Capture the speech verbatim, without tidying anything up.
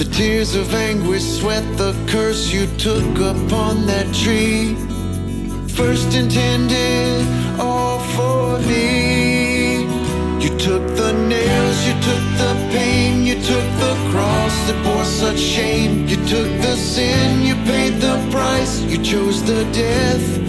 The tears of anguish, sweat, the curse you took upon that tree. First intended all for me. You took the nails, you took the pain, you took the cross that bore such shame. You took the sin, you paid the price, you chose the death